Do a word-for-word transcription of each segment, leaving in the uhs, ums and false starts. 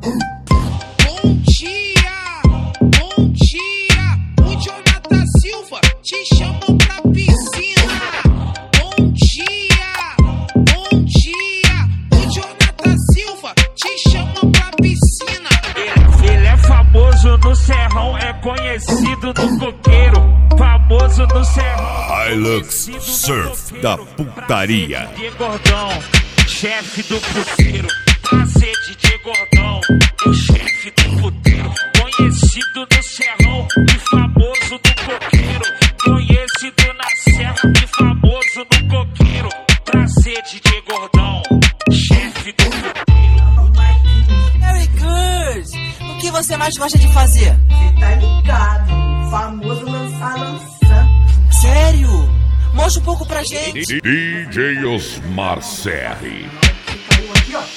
Bom dia, bom dia. O Jonathan Silva te chamou pra piscina. Bom dia, bom dia. O Jonathan Silva te chamou pra piscina. Ele, ele é famoso no Serrão, é conhecido no coqueiro. Famoso no Serrão. Hilux Surf da putaria. D J Gordão, chefe do puteiro. Prazer, D J Gordão, o chefe do puteiro. Conhecido no Serrão e famoso no coqueiro. Conhecido na Serra e famoso no coqueiro. Prazer, D J Gordão, chefe do puteiro. Very good! O que você mais gosta de fazer? Cê tá ligado, famoso lançar lançando. Sério? Mostra um pouco pra gente. D J Osmar Serri. Caiu aqui, ó.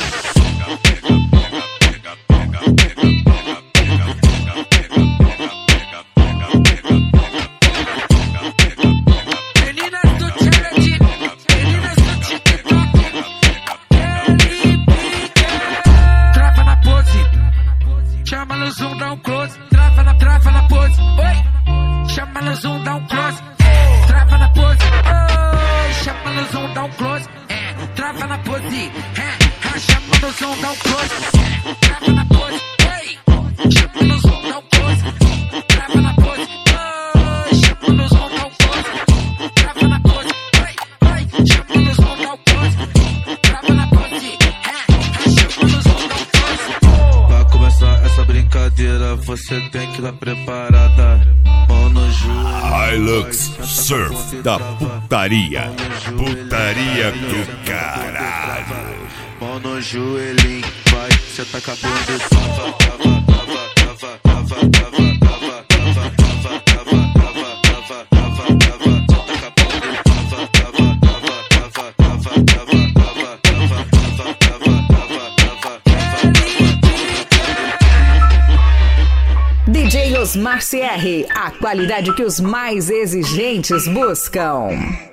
Meninas do challenge, meninas do TikTok. Trava na pose, chama no zoom, dá um close. Trava na, trava na pose, oi. Chama no zoom, dá um close. Trava na pose, oi. Chama no zoom, dá um close. Trava na pose, chama no zoom, dá um close. Trava na pose, oi. Chama no zoom, dá um close. Trava na pose, oi. Chama no zoom, dá um close. Trava na pose, oi. Chama no zoom, dá um close. Trava na pose, chama no zoom, dá um close. Pra começar essa brincadeira, você tem que estar preparada. Mão no joelho. Hilux Surf da putaria. Putaria do caralho. Mão no joelhinho, vai, cê tá acabando de tava, tava, tava, tava, tava, tava, tava, tava, tava, tava, tava, tava, tava, cê tá acabando de tava, tava, tava, tava, tava, tava, tava, tava, tava, tava, tava. D J Osmar C R, a qualidade que os mais exigentes buscam.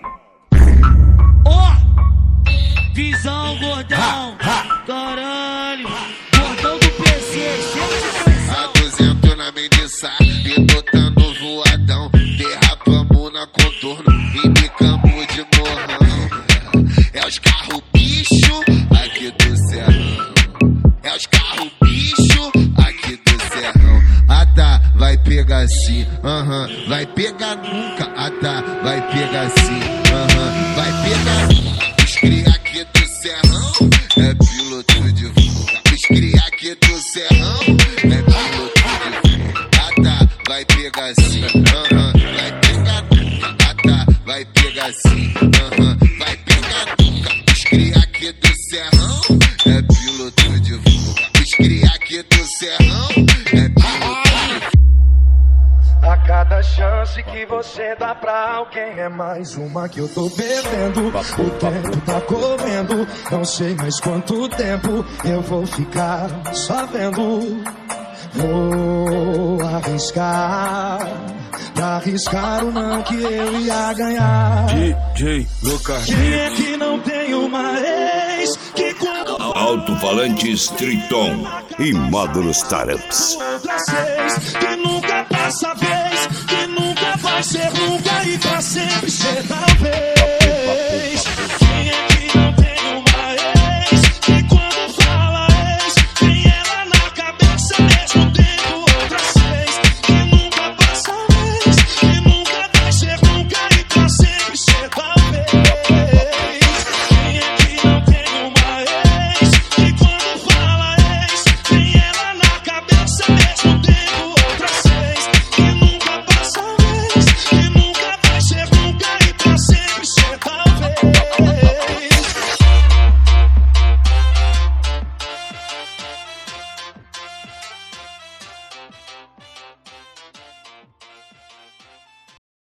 Visão, gordão, caralho, gordão do P C, cheio de pressão. A duzentos na mediça, e botando voadão. Derrapamos na contorno e bicamos de morrão. É os carros bicho aqui do Serrão. É os carros bicho aqui do Serrão. Ah tá, vai pegar assim, aham, uh-huh. Vai pegar nunca, ah tá, vai pegar assim, aham, uh-huh. Vai pegar nunca. Os cria aqui do Serrão é piloto de fuga. Os cria aqui do Serrão é piloto de fuga. Ah tá, vai pegar assim, aham, uh-huh. Vai pegar nunca, ah tá, vai pegar assim, aham, uh-huh. Vai pegar nunca. Os cria aqui do Serrão é piloto de fuga. Os cria aqui do Serrão é piloto de fuga. A cada chance que você dá pra alguém é mais uma que eu tô perdendo. O tempo tá correndo, não sei mais quanto tempo eu vou ficar só vendo. Vou arriscar, pra arriscar o não que eu ia ganhar. D J Lucas. Quem é que não tem uma ex que quando Alto-falantes Triton e módulos Startups. que nunca passa vez, que nunca vai ser nunca e pra sempre ser talvez.